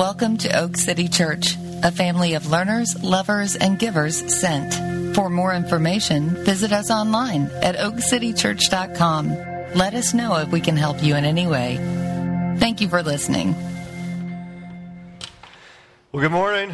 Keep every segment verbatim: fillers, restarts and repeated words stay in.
Welcome to Oak City Church, a family of learners, lovers, and givers sent. For more information, visit us online at oak city church dot com. Let us know if we can help you in any way. Thank you for listening. Well, good morning.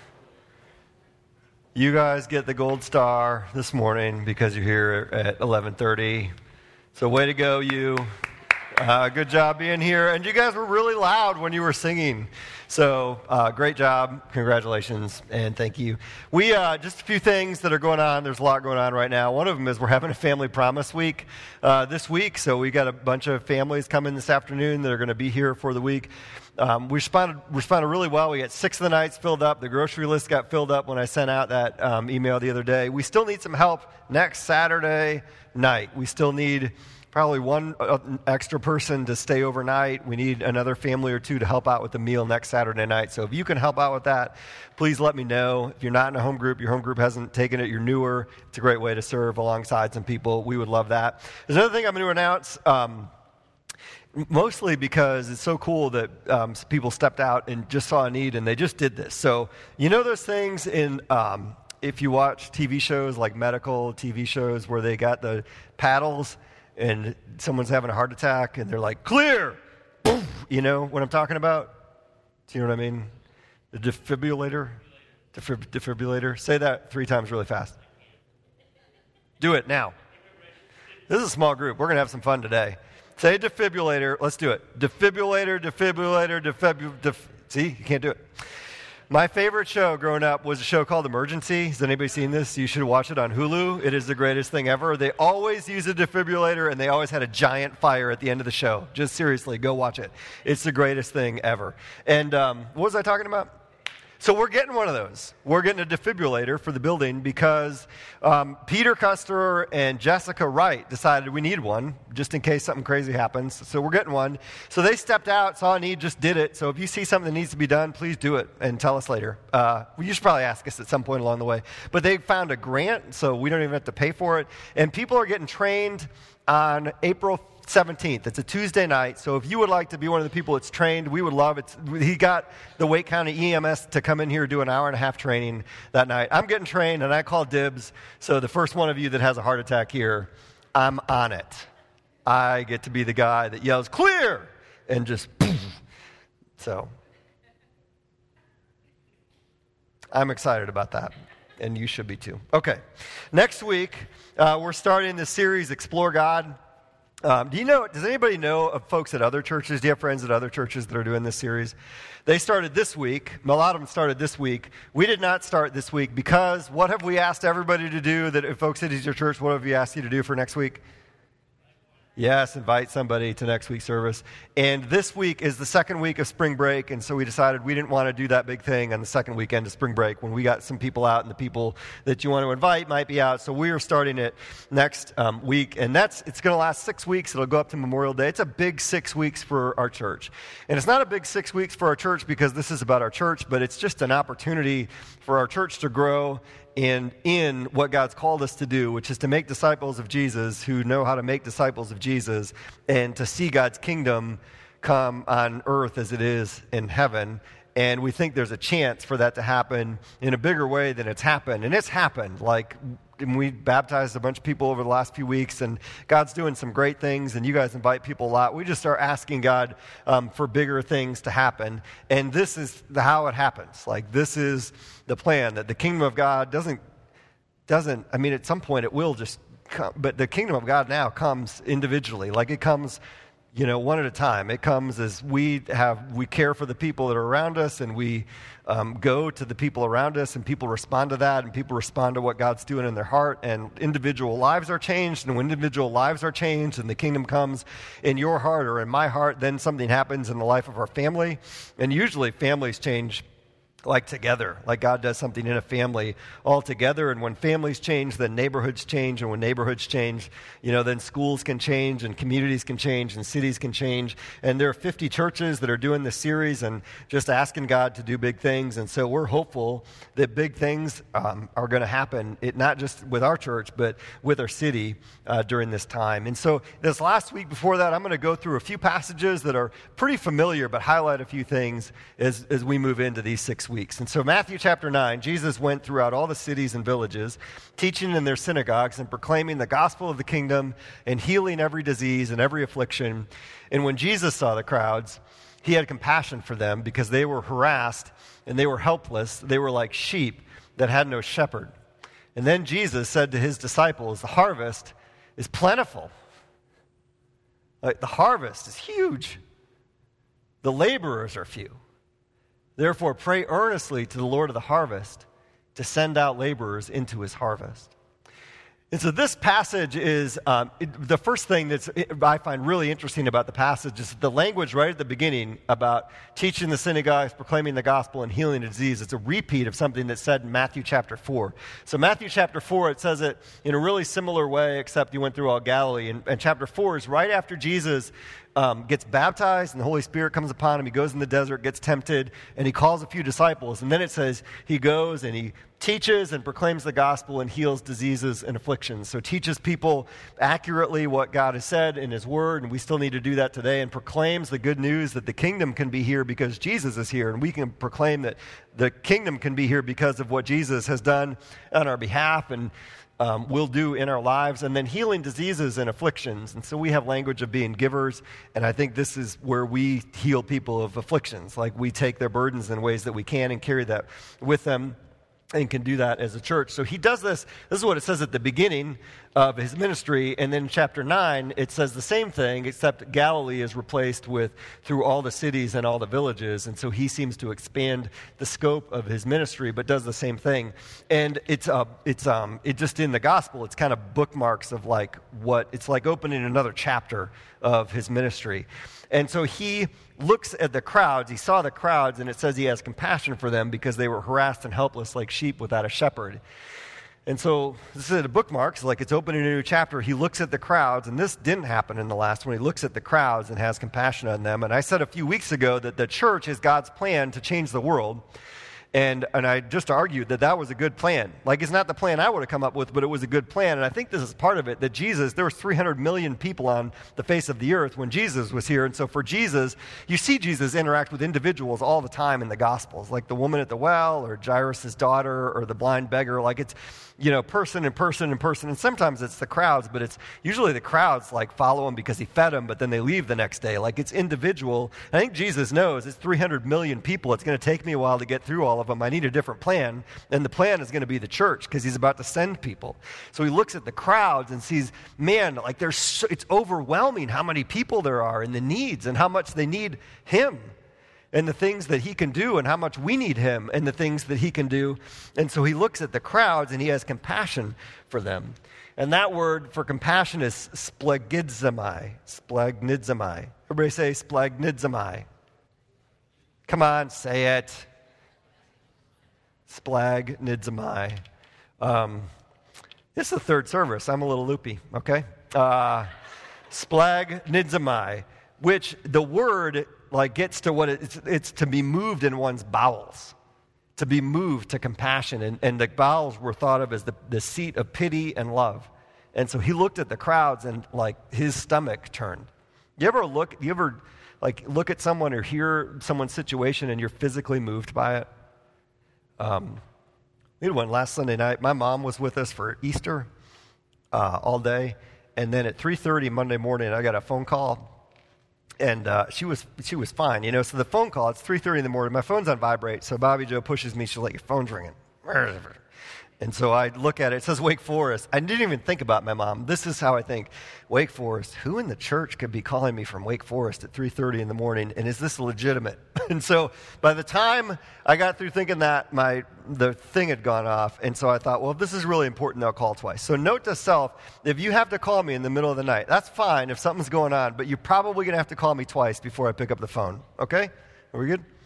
You guys get the gold star this morning because you're here at eleven thirty. So way to go, you. Uh, good job being here. And you guys were really loud when you were singing. So uh, great job. Congratulations. And thank you. We uh, just a few things that are going on. There's a lot going on right now. One of them is we're having a family promise week uh, this week. So we got a bunch of families coming this afternoon that are going to be here for the week. Um, we responded, responded really well. We got six of the nights filled up. The grocery list got filled up when I sent out that um, email the other day. We still need some help next Saturday night. We still need probably one extra person to stay overnight. We need another family or two to help out with the meal next Saturday night. So if you can help out with that, please let me know. If you're not in a home group, your home group hasn't taken it, you're newer, it's a great way to serve alongside some people. We would love that. There's another thing I'm going to announce, um, mostly because it's so cool that um, people stepped out and just saw a need and they just did this. So you know those things in... Um, if you watch T V shows like medical T V shows where they got the paddles and someone's having a heart attack, and they're like, clear! You know what I'm talking about? Do you know what I mean? The defibrillator? Defib- defibrillator? Say that three times really fast. Do it now. This is a small group. We're going to have some fun today. Say defibrillator. Let's do it. Defibrillator, defibrillator, defibrillator. Def- See? You can't do it. My favorite show growing up was a show called Emergency. Has anybody seen this? You should watch it on Hulu. It is the greatest thing ever. They always use a defibrillator, and they always had a giant fire at the end of the show. Just seriously, go watch it. It's the greatest thing ever. And um, what was I talking about? So we're getting one of those. We're getting a defibrillator for the building because um, Peter Custer and Jessica Wright decided we need one just in case something crazy happens. So we're getting one. So they stepped out, saw a need, just did it. So if you see something that needs to be done, please do it and tell us later. Uh, you should probably ask us at some point along the way. But they found a grant, so we don't even have to pay for it. And people are getting trained on April seventeenth. It's a Tuesday night, so if you would like to be one of the people that's trained, we would love it. He got the Wake County E M S to come in here and do an hour and a half training that night. I'm getting trained, and I call dibs, so the first one of you that has a heart attack here, I'm on it. I get to be the guy that yells, clear, and just, so I'm excited about that, and you should be too. Okay, next week, uh, we're starting the series, Explore God. Um, do you know, does anybody know of folks at other churches? Do you have friends at other churches that are doing this series? They started this week. A lot of them started this week. We did not start this week because what have we asked everybody to do that if Oak City's your church, what have we asked you to do for next week? Yes, invite somebody to next week's service. And this week is the second week of spring break, and so we decided we didn't want to do that big thing on the second weekend of spring break when we got some people out, and the people that you want to invite might be out. So we are starting it next um, week, and that's it's going to last six weeks. It'll go up to Memorial Day. It's a big six weeks for our church. And it's not a big six weeks for our church because this is about our church, but it's just an opportunity for our church to grow and in what God's called us to do, which is to make disciples of Jesus who know how to make disciples of Jesus and to see God's kingdom come on earth as it is in heaven. And we think there's a chance for that to happen in a bigger way than it's happened. And it's happened. Like, we baptized a bunch of people over the last few weeks, and God's doing some great things, and you guys invite people a lot. We just start asking God um, for bigger things to happen. And this is the, how it happens. Like, this is the plan, that the kingdom of God doesn't, doesn't, I mean, at some point it will just come, but the kingdom of God now comes individually. Like, it comes, you know, one at a time. It comes as we have, we care for the people that are around us, and we um, go to the people around us, and people respond to that, and people respond to what God's doing in their heart, and individual lives are changed, and when individual lives are changed, and the kingdom comes in your heart or in my heart, then something happens in the life of our family, and usually families change like together, like God does something in a family all together. And when families change, then neighborhoods change. And when neighborhoods change, you know, then schools can change and communities can change and cities can change. And there are fifty churches that are doing this series and just asking God to do big things. And so we're hopeful that big things um, are going to happen, it, not just with our church, but with our city uh, during this time. And so this last week before that, I'm going to go through a few passages that are pretty familiar, but highlight a few things as, as we move into these six weeks. Weeks. And so Matthew chapter nine, Jesus went throughout all the cities and villages, teaching in their synagogues and proclaiming the gospel of the kingdom and healing every disease and every affliction. And when Jesus saw the crowds, he had compassion for them because they were harassed and they were helpless. They were like sheep that had no shepherd. And then Jesus said to his disciples, the harvest is plentiful. Like, the harvest is huge. The laborers are few. Therefore, pray earnestly to the Lord of the harvest to send out laborers into his harvest. And so this passage is, um, it, the first thing that I find really interesting about the passage is the language right at the beginning about teaching the synagogues, proclaiming the gospel, and healing a disease. It's a repeat of something that's said in Matthew chapter four. So Matthew chapter four, it says it in a really similar way, except he went through all Galilee. And, and chapter four is right after Jesus Um, gets baptized and the Holy Spirit comes upon him. He goes in the desert, gets tempted, and he calls a few disciples. And then it says he goes and he teaches and proclaims the gospel and heals diseases and afflictions. So teaches people accurately what God has said in his word, and we still need to do that today, and proclaims the good news that the kingdom can be here because Jesus is here, and we can proclaim that the kingdom can be here because of what Jesus has done on our behalf and Um, will do in our lives, and then healing diseases and afflictions. And so we have language of being givers, and I think this is where we heal people of afflictions. Like, we take their burdens in ways that we can and carry that with them and can do that as a church. So he does this. This is what it says at the beginning of his ministry, and then in chapter nine, it says the same thing, except Galilee is replaced with through all the cities and all the villages, and so he seems to expand the scope of his ministry, but does the same thing. And it's uh, it's um it just in the gospel, it's kind of bookmarks of like what it's like opening another chapter of his ministry. And so he looks at the crowds, he saw the crowds, and it says he has compassion for them because they were harassed and helpless like sheep without a shepherd. And so this is a bookmark, so like it's opening a new chapter. He looks at the crowds, and this didn't happen in the last one. He looks at the crowds and has compassion on them. And I said a few weeks ago that the church is God's plan to change the world. And and I just argued that that was a good plan. Like, it's not the plan I would have come up with, but it was a good plan. And I think this is part of it, that Jesus, there was three hundred million people on the face of the earth when Jesus was here. And so for Jesus, you see Jesus interact with individuals all the time in the Gospels, like the woman at the well or Jairus' daughter or the blind beggar. Like, it's, you know, person and person and person. And sometimes it's the crowds, but it's usually the crowds like follow him because he fed them, but then they leave the next day. Like, it's individual. I think Jesus knows it's three hundred million people. It's going to take me a while to get through all of them. I need a different plan. And the plan is going to be the church because he's about to send people. So he looks at the crowds and sees, man, like there's so, it's overwhelming how many people there are and the needs and how much they need him and the things that he can do and how much we need him and the things that he can do. And so he looks at the crowds and he has compassion for them. And that word for compassion is splagidzomai. Splagidzomai. Everybody say splagidzomai. Come on, say it. Splagidzomai. Um, it's the third service. I'm a little loopy, okay? Uh, splagidzomai, which the word like gets to what it, it's, it's to be moved in one's bowels, to be moved to compassion. And, and the bowels were thought of as the, the seat of pity and love. And so he looked at the crowds and like his stomach turned. You ever look, you ever like look at someone or hear someone's situation and you're physically moved by it? Um, we had one last Sunday night. My mom was with us for Easter uh, all day. And then at three thirty Monday morning, I got a phone call. And uh, she was she was fine, you know. So the phone call, it's three thirty in the morning. My phone's on vibrate, so Bobby Joe pushes me. She's like, your phone's ringing. And so I look at it. It says Wake Forest. I didn't even think about my mom. This is how I think. Wake Forest. Who in the church could be calling me from Wake Forest at three thirty in the morning? And is this legitimate? And so by the time I got through thinking that, my the thing had gone off. And so I thought, well, if this is really important, I'll call twice. So note to self, if you have to call me in the middle of the night, that's fine if something's going on. But you're probably going to have to call me twice before I pick up the phone. Okay? Are we good?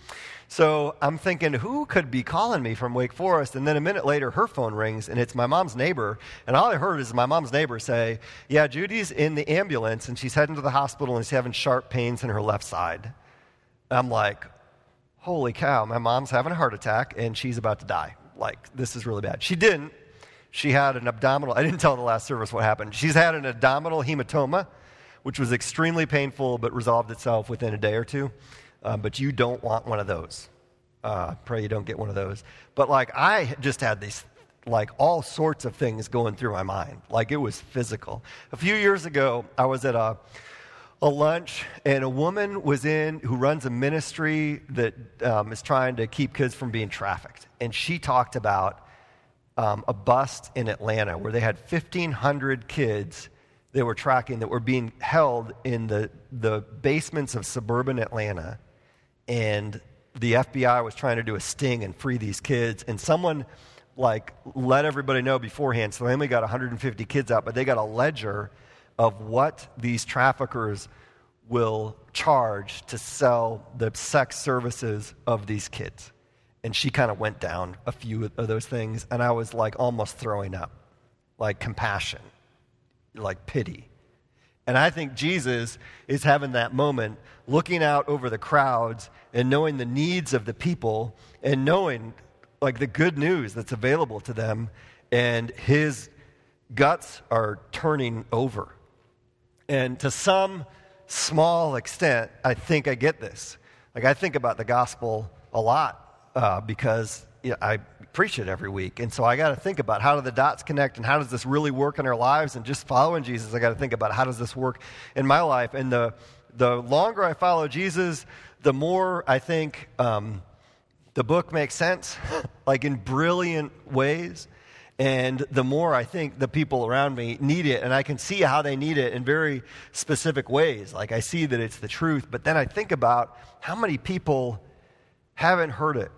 So I'm thinking, who could be calling me from Wake Forest? And then a minute later, her phone rings, and it's my mom's neighbor. And all I heard is my mom's neighbor say, yeah, Judy's in the ambulance, and she's heading to the hospital, and she's having sharp pains in her left side. And I'm like, holy cow, my mom's having a heart attack, and she's about to die. Like, this is really bad. She didn't. She had an abdominal, I didn't tell in the last service what happened. She's had an abdominal hematoma, which was extremely painful, but resolved itself within a day or two. Um, but you don't want one of those. Uh, pray you don't get one of those. But like I just had these, like all sorts of things going through my mind. Like it was physical. A few years ago, I was at a, a lunch, and a woman was in who runs a ministry that um, is trying to keep kids from being trafficked. And she talked about um, a bust in Atlanta where they had fifteen hundred kids they were tracking that were being held in the, the basements of suburban Atlanta. And the F B I was trying to do a sting and free these kids. And someone, like, let everybody know beforehand. So they only got one hundred fifty kids out, but they got a ledger of what these traffickers will charge to sell the sex services of these kids. And she kind of went down a few of those things. And I was, like, almost throwing up. Like, compassion. Like, pity. And I think Jesus is having that moment, looking out over the crowds and knowing the needs of the people and knowing, like, the good news that's available to them, and his guts are turning over. And to some small extent, I think I get this. Like, I think about the gospel a lot uh, because you know, I preach it every week. And so I got to think about how do the dots connect and how does this really work in our lives? And just following Jesus, I got to think about how does this work in my life? And the the longer I follow Jesus, the more I think um, the book makes sense, like in brilliant ways. And the more I think the people around me need it, and I can see how they need it in very specific ways. Like I see that it's the truth, but then I think about how many people haven't heard it,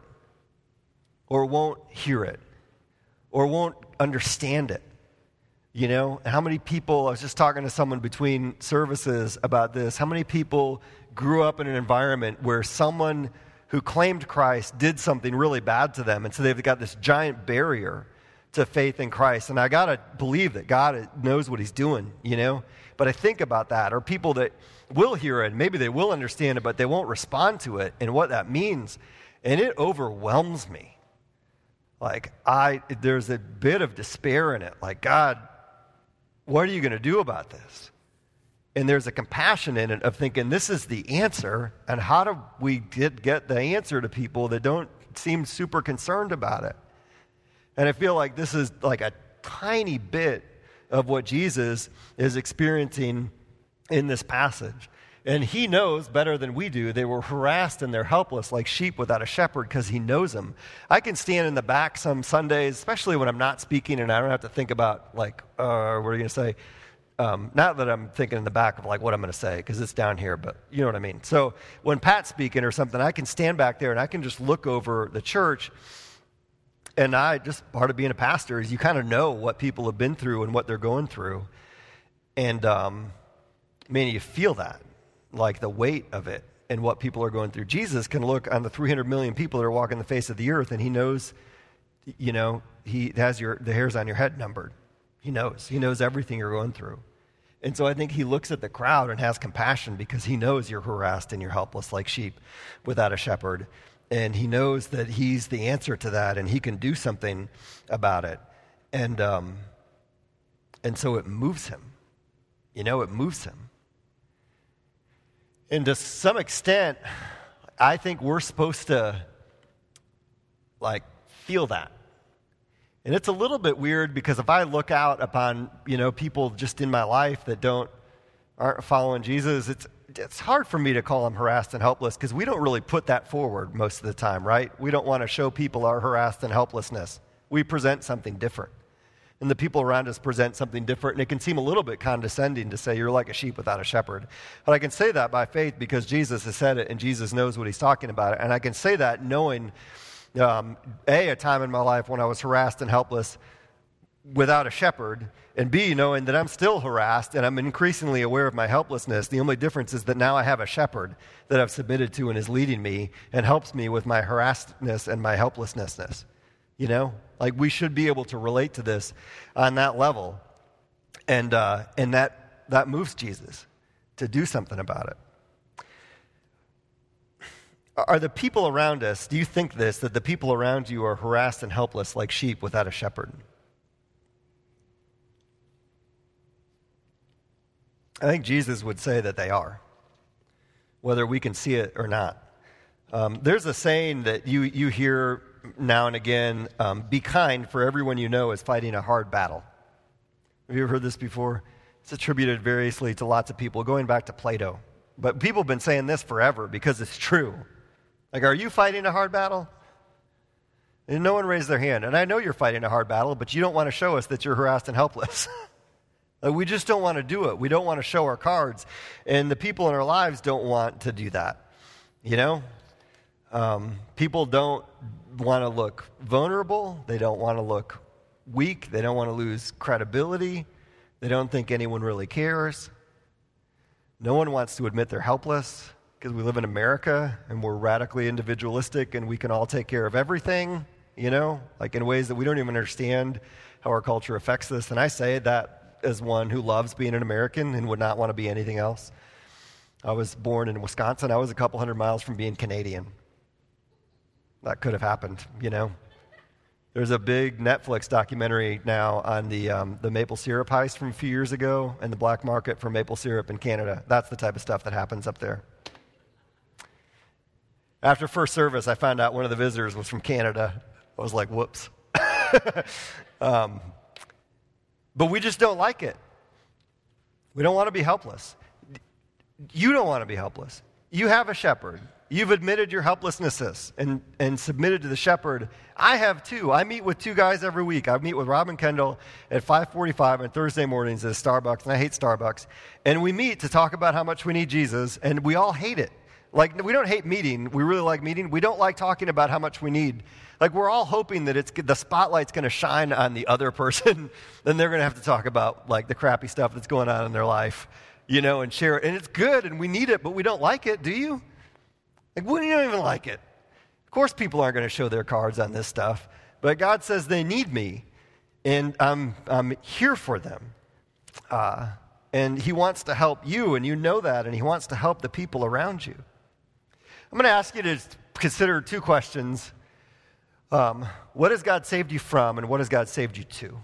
or won't hear it, or won't understand it, you know? And how many people, I was just talking to someone between services about this, how many people grew up in an environment where someone who claimed Christ did something really bad to them, and so they've got this giant barrier to faith in Christ. And I got to believe that God knows what he's doing, you know? But I think about that, or people that will hear it, and maybe they will understand it, but they won't respond to it, and what that means, and it overwhelms me. Like, I, there's a bit of despair in it. Like, God, what are you going to do about this? And there's a compassion in it of thinking, this is the answer, and how do we get, get the answer to people that don't seem super concerned about it? And I feel like this is like a tiny bit of what Jesus is experiencing in this passage. And he knows better than we do. They were harassed and they're helpless like sheep without a shepherd because he knows them. I can stand in the back some Sundays, especially when I'm not speaking and I don't have to think about, like, uh, what are you going to say? Um, not that I'm thinking in the back of, like, what I'm going to say because it's down here, but you know what I mean. So when Pat's speaking or something, I can stand back there and I can just look over the church. And I, just part of being a pastor is you kind of know what people have been through and what they're going through. And, um, man, you feel that. Like the weight of it and what people are going through. Jesus can look on the three hundred million people that are walking the face of the earth, and he knows, you know, he has your the hairs on your head numbered. He knows. He knows everything you're going through. And so I think he looks at the crowd and has compassion because he knows you're harassed and you're helpless like sheep without a shepherd. And he knows that he's the answer to that, and he can do something about it. And um, and so it moves him. You know, it moves him. And to some extent, I think we're supposed to, like, feel that. And it's a little bit weird because if I look out upon, you know, people just in my life that don't, aren't following Jesus, it's it's hard for me to call them harassed and helpless because we don't really put that forward most of the time, right? We don't want to show people our harassed and helplessness. We present something different. And the people around us present something different, and it can seem a little bit condescending to say you're like a sheep without a shepherd. But I can say that by faith because Jesus has said it, and Jesus knows what he's talking about. And I can say that knowing, um, A, a time in my life when I was harassed and helpless without a shepherd, and B, knowing that I'm still harassed and I'm increasingly aware of my helplessness. The only difference is that now I have a shepherd that I've submitted to and is leading me and helps me with my harassedness and my helplessness. You know, like we should be able to relate to this on that level, and uh, and that that moves Jesus to do something about it. Are the people around us, do you think this, that the people around you are harassed and helpless like sheep without a shepherd? I think Jesus would say that they are, whether we can see it or not. Um, there's a saying that you, you hear now and again, um, be kind, for everyone you know is fighting a hard battle. Have you ever heard this before? It's attributed variously to lots of people, going back to Plato. But people have been saying this forever because it's true. Like, are you fighting a hard battle? And no one raised their hand. And I know you're fighting a hard battle, but you don't want to show us that you're harassed and helpless. Like, we just don't want to do it. We don't want to show our cards. And the people in our lives don't want to do that. You know? Um, people don't want to look vulnerable. They don't want to look weak. They don't want to lose credibility. They don't think anyone really cares. No one wants to admit they're helpless because we live in America and we're radically individualistic and we can all take care of everything, you know, like in ways that we don't even understand how our culture affects this. And I say that as one who loves being an American and would not want to be anything else. I was born in Wisconsin. I was a couple hundred miles from being Canadian. That could have happened, you know. There's a big Netflix documentary now on the um, the maple syrup heist from a few years ago and the black market for maple syrup in Canada. That's the type of stuff that happens up there. After first service, I found out one of the visitors was from Canada. I was like, whoops. um, but we just don't like it. We don't want to be helpless. You don't want to be helpless. You have a shepherd. You've admitted your helplessnesses and, and submitted to the shepherd. I have too. I meet with two guys every week. I meet with Rob and Kendall at five forty-five on Thursday mornings at Starbucks, and I hate Starbucks. And we meet to talk about how much we need Jesus, and we all hate it. Like, we don't hate meeting. We really like meeting. We don't like talking about how much we need. Like, we're all hoping that it's the spotlight's going to shine on the other person, then they're going to have to talk about, like, the crappy stuff that's going on in their life, you know, and share it. And it's good, and we need it, but we don't like it, do you? Like, we don't even like it. Of course people aren't going to show their cards on this stuff, but God says they need me, and I'm, I'm here for them. Uh, and he wants to help you, and you know that, and he wants to help the people around you. I'm going to ask you to consider two questions. Um, what has God saved you from, and what has God saved you to?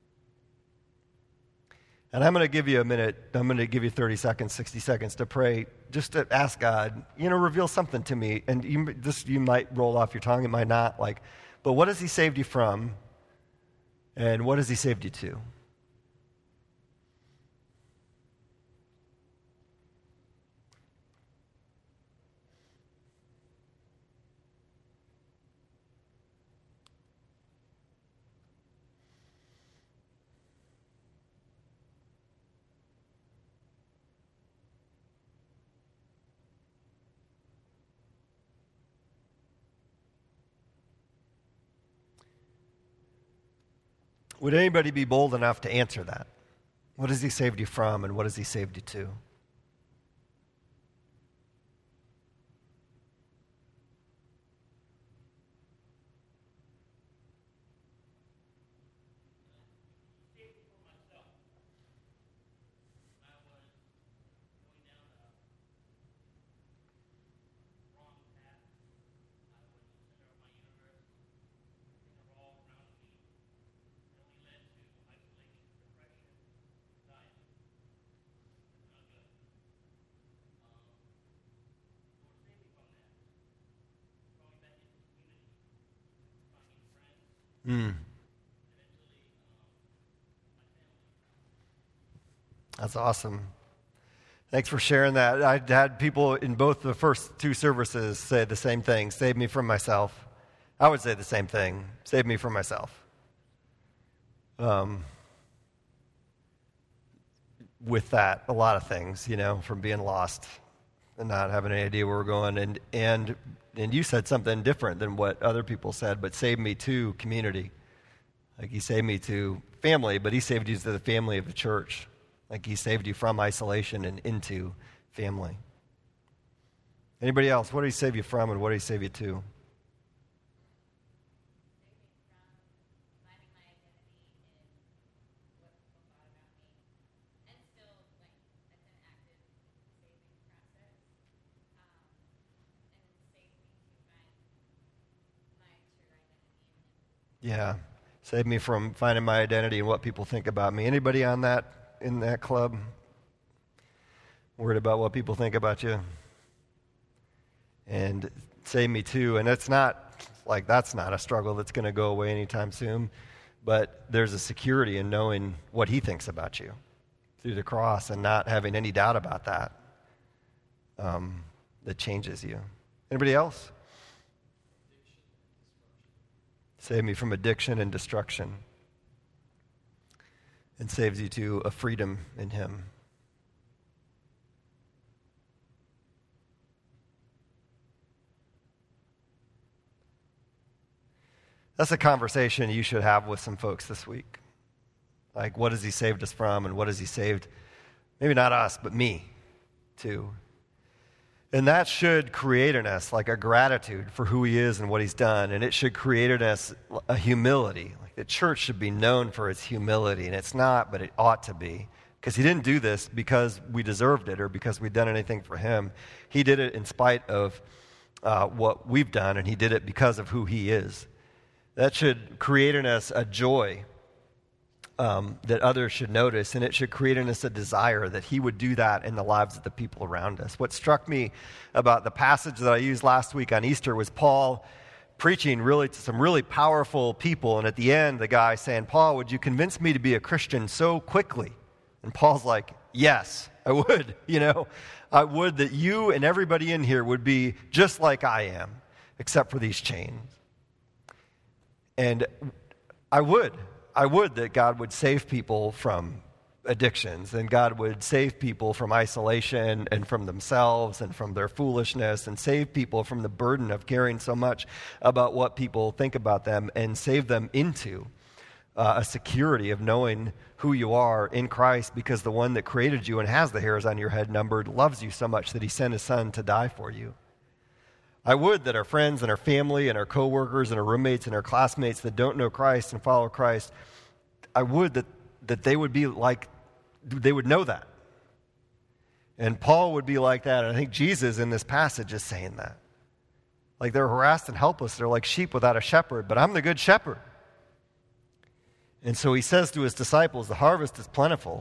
And I'm going to give you a minute, I'm going to give you thirty seconds, sixty seconds to pray, just to ask God, you know, reveal something to me. And you, this you might roll off your tongue, it might not, like, but what has he saved you from, and what has he saved you to? Would anybody be bold enough to answer that? What has he saved you from, and what has he saved you to? Mm. That's awesome. Thanks for sharing that. I had people in both the first two services say the same thing, save me from myself. I would say the same thing, save me from myself. Um, with that, a lot of things, you know, from being lost and not having any idea where we're going. And, and, and you said something different than what other people said, but save me to community. Like he saved me to family, but he saved you to the family of the church. Like he saved you from isolation and into family. Anybody else? What did he save you from and what did he save you to? Yeah, save me from finding my identity and what people think about me. Anybody on that, in that club? Worried about what people think about you? And save me too. And it's not, like, that's not a struggle that's going to go away anytime soon. But there's a security in knowing what he thinks about you through the cross and not having any doubt about that. Um, that changes you. Anybody else? Save me from addiction and destruction. And saves you to a freedom in him. That's a conversation you should have with some folks this week. Like, what has he saved us from, and what has he saved, maybe not us, but me, too. And that should create in us like a gratitude for who he is and what he's done. And it should create in us a humility. Like the church should be known for its humility. And it's not, but it ought to be. Because he didn't do this because we deserved it or because we'd done anything for him. He did it in spite of uh, what we've done, and he did it because of who he is. That should create in us a joy um, that others should notice, and it should create in us a desire that he would do that in the lives of the people around us. What struck me about the passage that I used last week on Easter was Paul preaching really to some really powerful people, and at the end, the guy saying, Paul, would you convince me to be a Christian so quickly? And Paul's like, yes, I would, you know. I would that you and everybody in here would be just like I am, except for these chains. And I would. I would that God would save people from addictions, and God would save people from isolation and from themselves and from their foolishness, and save people from the burden of caring so much about what people think about them, and save them into uh, a security of knowing who you are in Christ, because the one that created you and has the hairs on your head numbered loves you so much that he sent his son to die for you. I would that our friends and our family and our coworkers and our roommates and our classmates that don't know Christ and follow Christ, I would that, that they would be like, they would know that. And Paul would be like that, and I think Jesus in this passage is saying that. Like they're harassed and helpless, they're like sheep without a shepherd, but I'm the good shepherd. And so he says to his disciples, the harvest is plentiful.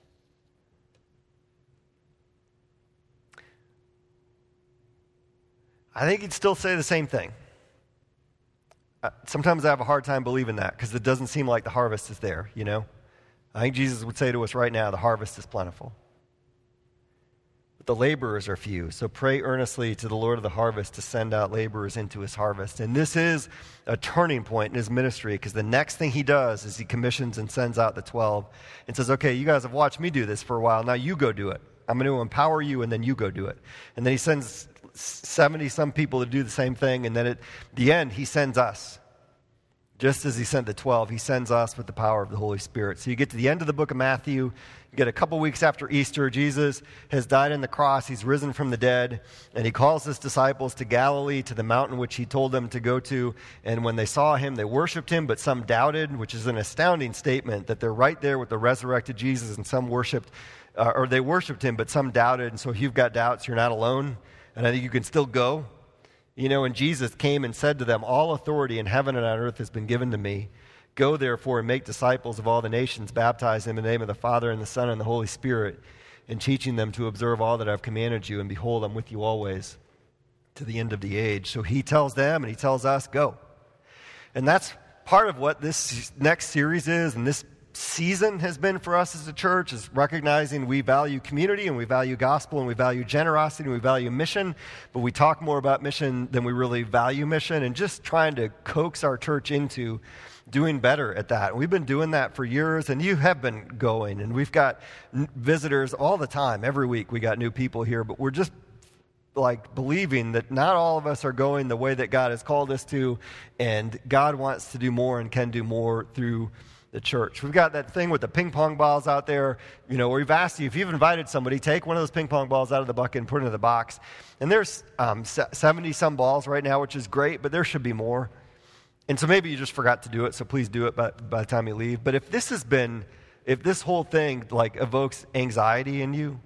I think he'd still say the same thing. Uh, sometimes I have a hard time believing that because it doesn't seem like the harvest is there, you know? I think Jesus would say to us right now, the harvest is plentiful. But the laborers are few, so pray earnestly to the Lord of the harvest to send out laborers into his harvest. And this is a turning point in his ministry, because the next thing he does is he commissions and sends out the twelve and says, okay, you guys have watched me do this for a while, now you go do it. I'm going to empower you, and then you go do it. And then he sends seventy-some people to do the same thing, and then at the end, he sends us. Just as he sent the twelve, he sends us with the power of the Holy Spirit. So you get to the end of the book of Matthew, you get a couple weeks after Easter, Jesus has died on the cross, he's risen from the dead, and he calls his disciples to Galilee, to the mountain which he told them to go to, and when they saw him, they worshiped him, but some doubted, which is an astounding statement, that they're right there with the resurrected Jesus, and some worshiped, uh, or they worshiped him, but some doubted, and so if you've got doubts, you're not alone. And I think you can still go. You know, and Jesus came and said to them, all authority in heaven and on earth has been given to me. Go therefore and make disciples of all the nations, baptize them in the name of the Father and the Son and the Holy Spirit, and teaching them to observe all that I've commanded you. And behold, I'm with you always to the end of the age. So he tells them and he tells us, go. And that's part of what this next series is, and this season has been for us as a church, is recognizing we value community and we value gospel and we value generosity and we value mission, but we talk more about mission than we really value mission, and just trying to coax our church into doing better at that. We've been doing that for years, and you have been going, and we've got visitors all the time. Every week we got new people here, but we're just like believing that not all of us are going the way that God has called us to, and God wants to do more and can do more through the church. We've got that thing with the ping pong balls out there, you know, where we've asked you, if you've invited somebody, take one of those ping pong balls out of the bucket and put it in the box. And there's um, seventy-some balls right now, which is great, but there should be more. And so maybe you just forgot to do it, so please do it by, by the time you leave. But if this has been, if this whole thing, like, evokes anxiety in you,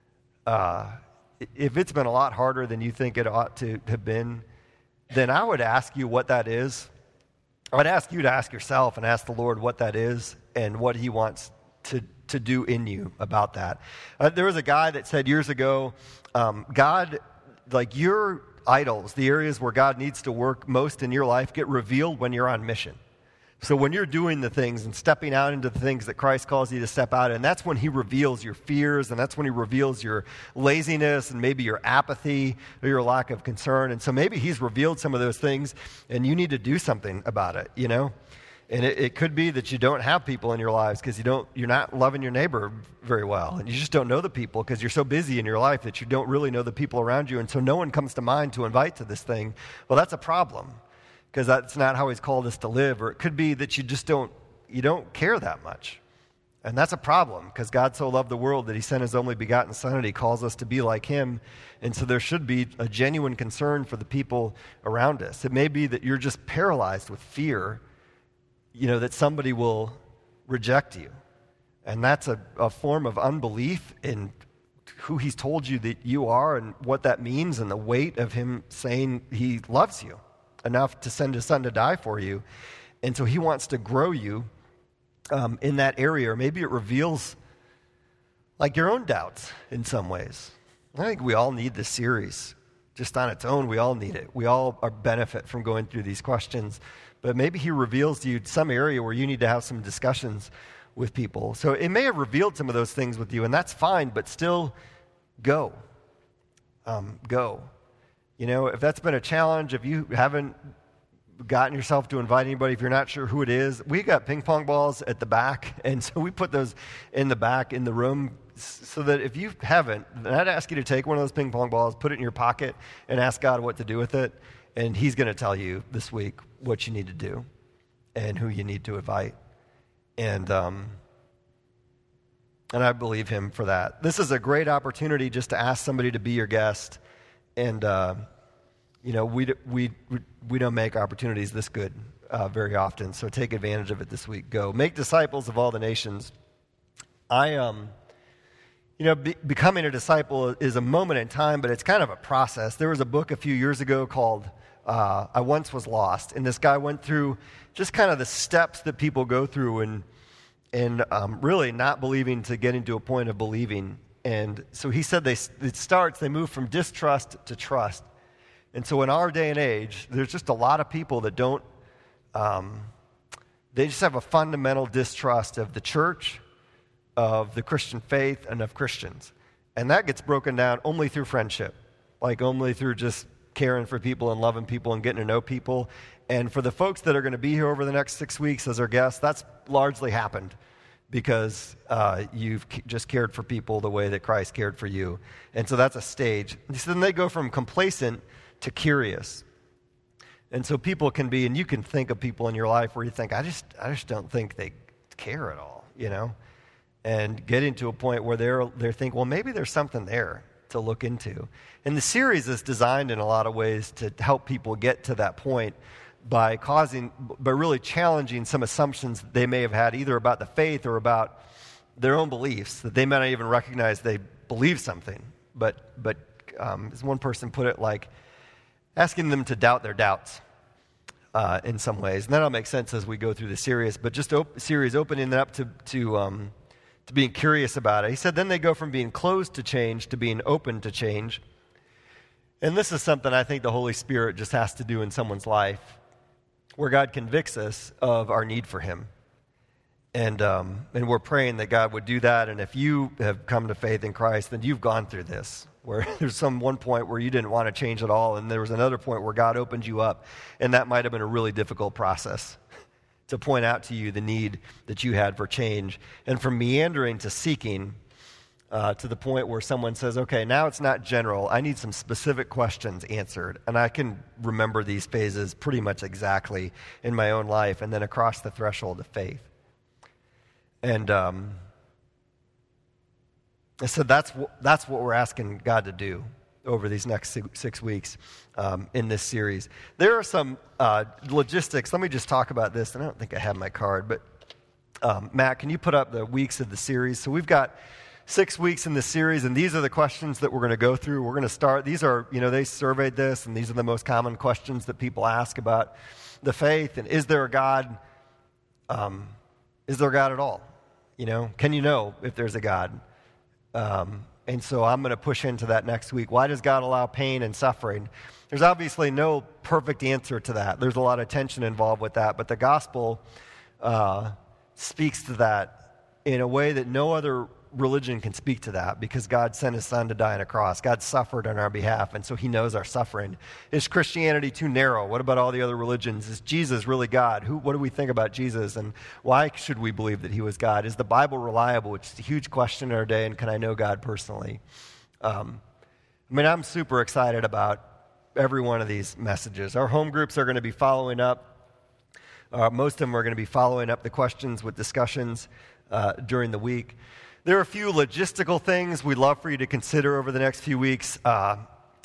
uh, if it's been a lot harder than you think it ought to have been, then I would ask you what that is. I would ask you to ask yourself and ask the Lord what that is and what he wants to, to do in you about that. Uh, there was a guy that said years ago, um, God, like your idols, the areas where God needs to work most in your life, get revealed when you're on mission. So when you're doing the things and stepping out into the things that Christ calls you to step out in, that's when he reveals your fears, and that's when he reveals your laziness and maybe your apathy or your lack of concern. And so maybe he's revealed some of those things, and you need to do something about it, you know? And it, it could be that you don't have people in your lives because you don't, you're not loving your neighbor very well, and you just don't know the people because you're so busy in your life that you don't really know the people around you, and so no one comes to mind to invite to this thing. Well, that's a problem, because that's not how he's called us to live. Or it could be that you just don't, you don't care that much. And that's a problem, because God so loved the world that he sent his only begotten Son, and he calls us to be like him. And so there should be a genuine concern for the people around us. It may be that you're just paralyzed with fear, you know, that somebody will reject you. And that's a, a form of unbelief in who he's told you that you are and what that means, and the weight of him saying he loves you enough to send his Son to die for you. And so he wants to grow you um, in that area. Or maybe it reveals like your own doubts in some ways. I think we all need this series. Just on its own, we all need it. We all are benefit from going through these questions. But maybe he reveals to you some area where you need to have some discussions with people. So it may have revealed some of those things with you, and that's fine, but still go. Um, go. You know, if that's been a challenge, if you haven't gotten yourself to invite anybody, if you're not sure who it is, we got ping pong balls at the back, and so we put those in the back in the room so that if you haven't, then I'd ask you to take one of those ping pong balls, put it in your pocket, and ask God what to do with it, and he's going to tell you this week what you need to do and who you need to invite. And um, and I believe him for that. This is a great opportunity just to ask somebody to be your guest. And, uh, you know, we, we, we don't make opportunities this good uh, very often, so take advantage of it this week. Go. Make disciples of all the nations. I, um, you know, be, becoming a disciple is a moment in time, but it's kind of a process. There was a book a few years ago called uh, I Once Was Lost, and this guy went through just kind of the steps that people go through and, and um, really not believing to getting to a point of believing. And so he said they, it starts, they move from distrust to trust. And so in our day and age, there's just a lot of people that don't, um, they just have a fundamental distrust of the church, of the Christian faith, and of Christians. And that gets broken down only through friendship, like only through just caring for people and loving people and getting to know people. And for the folks that are going to be here over the next six weeks as our guests, that's largely happened, because uh, you've just cared for people the way that Christ cared for you. And so that's a stage. So then they go from complacent to curious. And so people can be, and you can think of people in your life where you think, I just I just don't think they care at all, you know? And getting to a point where they're they're thinking, well, maybe there's something there to look into. And the series is designed in a lot of ways to help people get to that point by causing, by really challenging some assumptions that they may have had either about the faith or about their own beliefs, that they may not even recognize they believe something. But, but um, as one person put it, like asking them to doubt their doubts uh, in some ways. And that'll make sense as we go through the series, but just op- series opening it up to, to, um, to being curious about it. He said then they go from being closed to change to being open to change. And this is something I think the Holy Spirit just has to do in someone's life, where God convicts us of our need for him. And um, and we're praying that God would do that. And if you have come to faith in Christ, then you've gone through this, where there's some one point where you didn't want to change at all, and there was another point where God opened you up. And that might have been a really difficult process to point out to you the need that you had for change. And from meandering to seeking, uh, to the point where someone says, okay, now it's not general. I need some specific questions answered. And I can remember these phases pretty much exactly in my own life, and then across the threshold of faith. And um, so that's, w- that's what we're asking God to do over these next six, six weeks um, in this series. There are some uh, logistics. Let me just talk about this. And I don't think I have my card, but um, Matt, can you put up the weeks of the series? So we've got six weeks in this series, and these are the questions that we're going to go through. We're going to start. These are, you know, they surveyed this, and these are the most common questions that people ask about the faith. And is there a God? Um, is there a God at all? You know, can you know if there's a God? Um, and so I'm going to push into that next week. Why does God allow pain and suffering? There's obviously no perfect answer to that. There's a lot of tension involved with that, but the gospel uh, speaks to that in a way that no other religion can speak to that, because God sent his son to die on a cross. God suffered on our behalf, and so he knows our suffering. Is Christianity too narrow? What about all the other religions? Is Jesus really God? Who? What do we think about Jesus, and why should we believe that he was God? Is the Bible reliable, which is a huge question in our day, and can I know God personally? Um, I mean, I'm super excited about every one of these messages. Our home groups are going to be following up. Uh, most of them are going to be following up the questions with discussions uh, during the week. There are a few logistical things we'd love for you to consider over the next few weeks. Uh,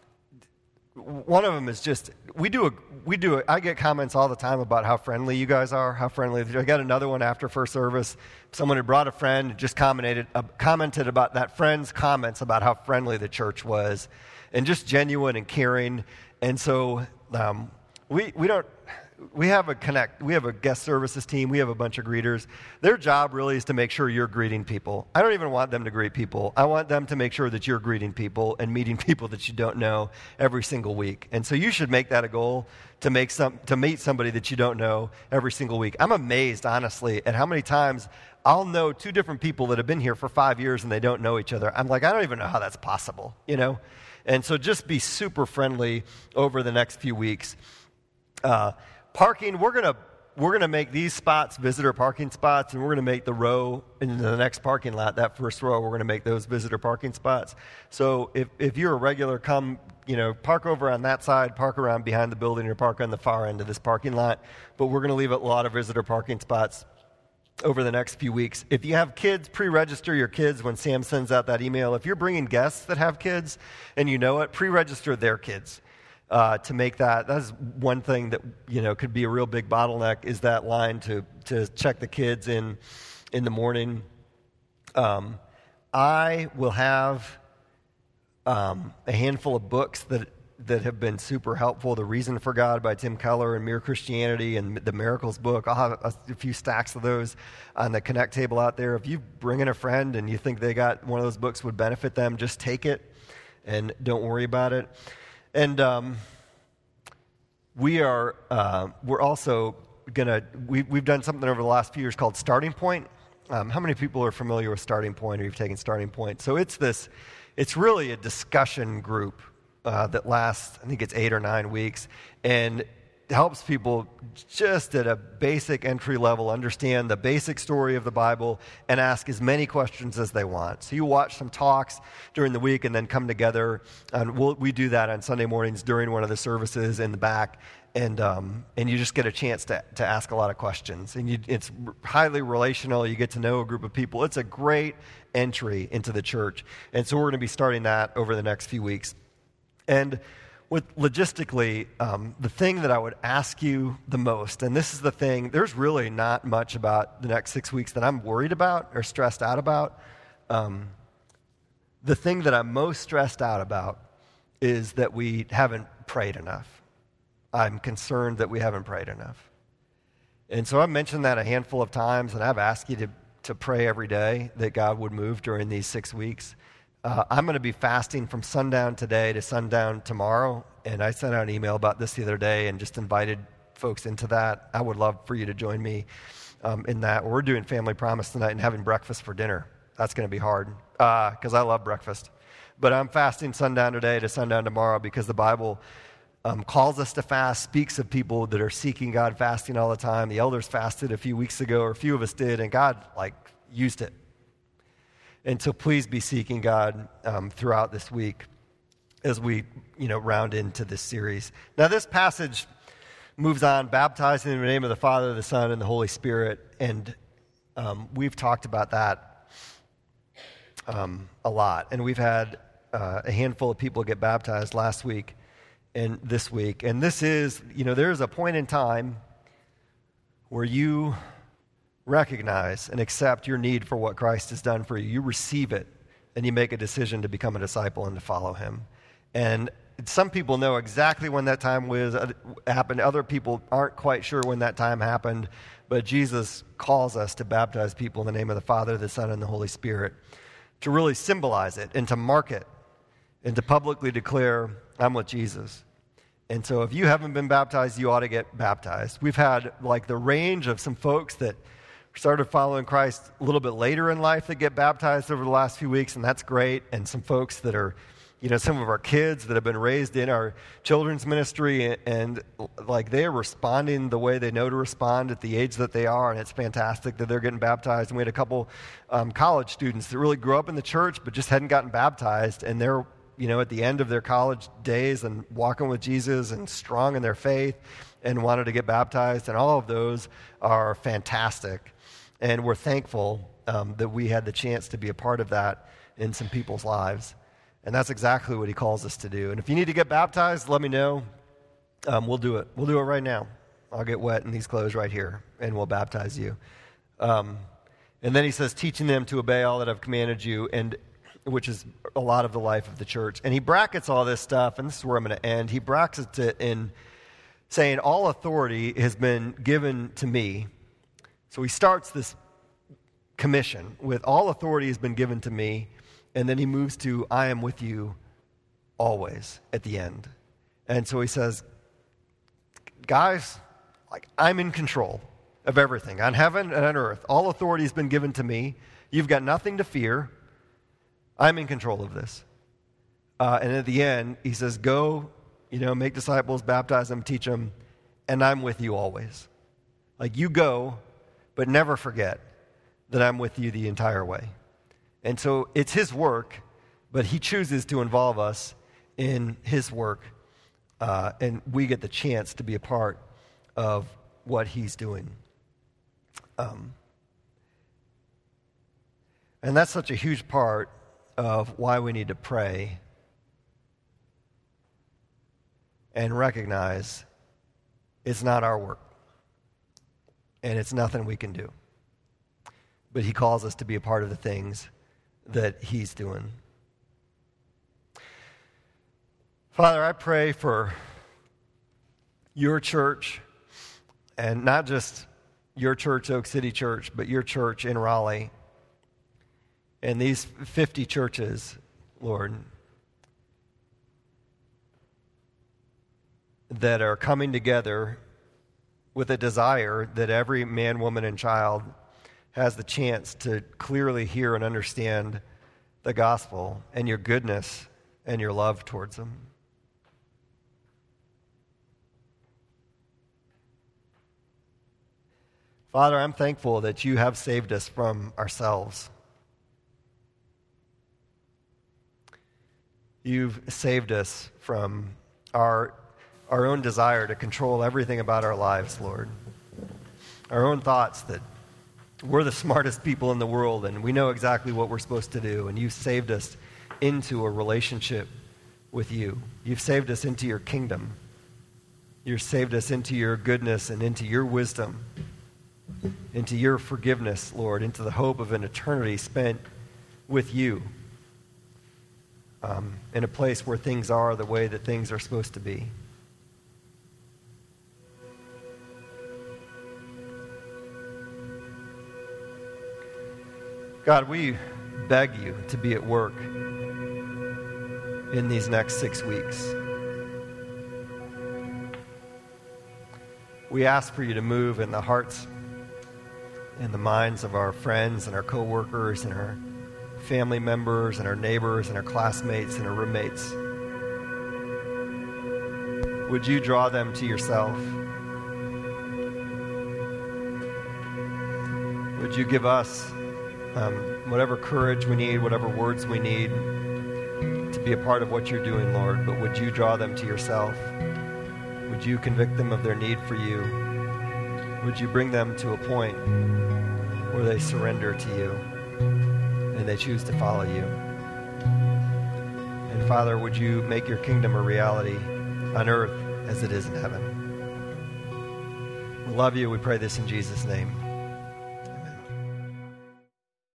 one of them is just, we do a, we do a, I get comments all the time about how friendly you guys are, how friendly. I got another one after first service. Someone had brought a friend, just commented, uh, commented about that friend's comments about how friendly the church was, and just genuine and caring. And so um, we we don't, we have a connect, we have a guest services team, we have a bunch of greeters. Their job really is to make sure you're greeting people. I don't even want them to greet people. I want them to make sure that you're greeting people and meeting people that you don't know every single week. And so you should make that a goal, to make some to meet somebody that you don't know every single week. I'm amazed, honestly, at how many times I'll know two different people that have been here for five years and they don't know each other. I'm like, I don't even know how that's possible, you know? And so just be super friendly over the next few weeks. Uh, Parking, we're gonna we're gonna make these spots visitor parking spots, and we're gonna make the row in the next parking lot, that first row, we're gonna make those visitor parking spots. So if if you're a regular, come, you know, park over on that side, park around behind the building, or park on the far end of this parking lot. But we're gonna leave a lot of visitor parking spots over the next few weeks. If you have kids, pre-register your kids when Sam sends out that email. If you're bringing guests that have kids and you know it, pre-register their kids. Uh, to make that, that's one thing that, you know, could be a real big bottleneck, is that line to to check the kids in in the morning. Um, I will have um, a handful of books that that have been super helpful. The Reason for God by Tim Keller, and Mere Christianity, and the Miracles book. I'll have a, a few stacks of those on the Connect table out there. If you bring in a friend and you think they got one of those books would benefit them, just take it and don't worry about it. And um, we are uh, we're also gonna we we've done something over the last few years called Starting Point. Um, how many people are familiar with Starting Point, or you've taken Starting Point? So it's this, it's really a discussion group uh, that lasts, I think it's eight or nine weeks, and helps people just at a basic entry level understand the basic story of the Bible and ask as many questions as they want. So you watch some talks during the week and then come together, and we'll, we do that on Sunday mornings during one of the services in the back, and um, and you just get a chance to, to ask a lot of questions. And you, it's highly relational. You get to know a group of people. It's a great entry into the church. And so we're going to be starting that over the next few weeks. And with logistically, um, the thing that I would ask you the most, and this is the thing, there's really not much about the next six weeks that I'm worried about or stressed out about. Um, the thing that I'm most stressed out about is that we haven't prayed enough. I'm concerned that we haven't prayed enough. And so I've mentioned that a handful of times, and I've asked you to, to pray every day that God would move during these six weeks. Uh, I'm going to be fasting from sundown today to sundown tomorrow, and I sent out an email about this the other day and just invited folks into that. I would love for you to join me um, in that. We're doing Family Promise tonight and having breakfast for dinner. That's going to be hard because uh, I love breakfast. But I'm fasting sundown today to sundown tomorrow because the Bible um, calls us to fast, speaks of people that are seeking God fasting all the time. The elders fasted a few weeks ago, or a few of us did, and God like used it. And so please be seeking God um, throughout this week as we, you know, round into this series. Now, this passage moves on, baptizing in the name of the Father, the Son, and the Holy Spirit. And um, we've talked about that um, a lot. And we've had uh, a handful of people get baptized last week and this week. And this is, you know, there's a point in time where you recognize and accept your need for what Christ has done for you. You receive it, and you make a decision to become a disciple and to follow him. And some people know exactly when that time was uh, happened. Other people aren't quite sure when that time happened. But Jesus calls us to baptize people in the name of the Father, the Son, and the Holy Spirit, to really symbolize it and to mark it and to publicly declare, I'm with Jesus. And so if you haven't been baptized, you ought to get baptized. We've had like the range of some folks that started following Christ a little bit later in life that get baptized over the last few weeks, and that's great. And some folks that are, you know, some of our kids that have been raised in our children's ministry, and, and like they're responding the way they know to respond at the age that they are, and it's fantastic that they're getting baptized. And we had a couple um, college students that really grew up in the church but just hadn't gotten baptized, and they're, you know, at the end of their college days and walking with Jesus and strong in their faith and wanted to get baptized, and all of those are fantastic. And we're thankful um, that we had the chance to be a part of that in some people's lives. And that's exactly what he calls us to do. And if you need to get baptized, let me know. Um, we'll do it. We'll do it right now. I'll get wet in these clothes right here, and we'll baptize you. Um, and then he says, teaching them to obey all that I've commanded you, and which is a lot of the life of the church. And he brackets all this stuff, and this is where I'm going to end. He brackets it in saying, all authority has been given to me. So he starts this commission with, all authority has been given to me, and then he moves to, I am with you always at the end. And so he says, guys, like I'm in control of everything on heaven and on earth. All authority has been given to me. You've got nothing to fear. I'm in control of this. Uh, and at the end, he says, go, you know, make disciples, baptize them, teach them, and I'm with you always. Like you go, but never forget that I'm with you the entire way. And so it's his work, but he chooses to involve us in his work, uh, and we get the chance to be a part of what he's doing. Um, and that's such a huge part of why we need to pray and recognize it's not our work. And it's nothing we can do. But he calls us to be a part of the things that he's doing. Father, I pray for your church, and not just your church, Oak City Church, but your church in Raleigh, and these fifty churches, Lord, that are coming together with a desire that every man, woman, and child has the chance to clearly hear and understand the gospel and your goodness and your love towards them. Father, I'm thankful that you have saved us from ourselves. You've saved us from our our own desire to control everything about our lives, Lord. Our own thoughts that we're the smartest people in the world and we know exactly what we're supposed to do. And you've saved us into a relationship with you. You've saved us into your kingdom. You've saved us into your goodness and into your wisdom, into your forgiveness, Lord, into the hope of an eternity spent with you um, in a place where things are the way that things are supposed to be. God, we beg you to be at work in these next six weeks. We ask for you to move in the hearts and the minds of our friends and our coworkers and our family members and our neighbors and our classmates and our roommates. Would you draw them to yourself? Would you give us um, whatever courage we need, whatever words we need to be a part of what you're doing, Lord. But would you draw them to yourself? Would you convict them of their need for you? Would you bring them to a point where they surrender to you and they choose to follow you? And Father, would you make your kingdom a reality on earth as it is in heaven? We love you. We pray this in Jesus' name.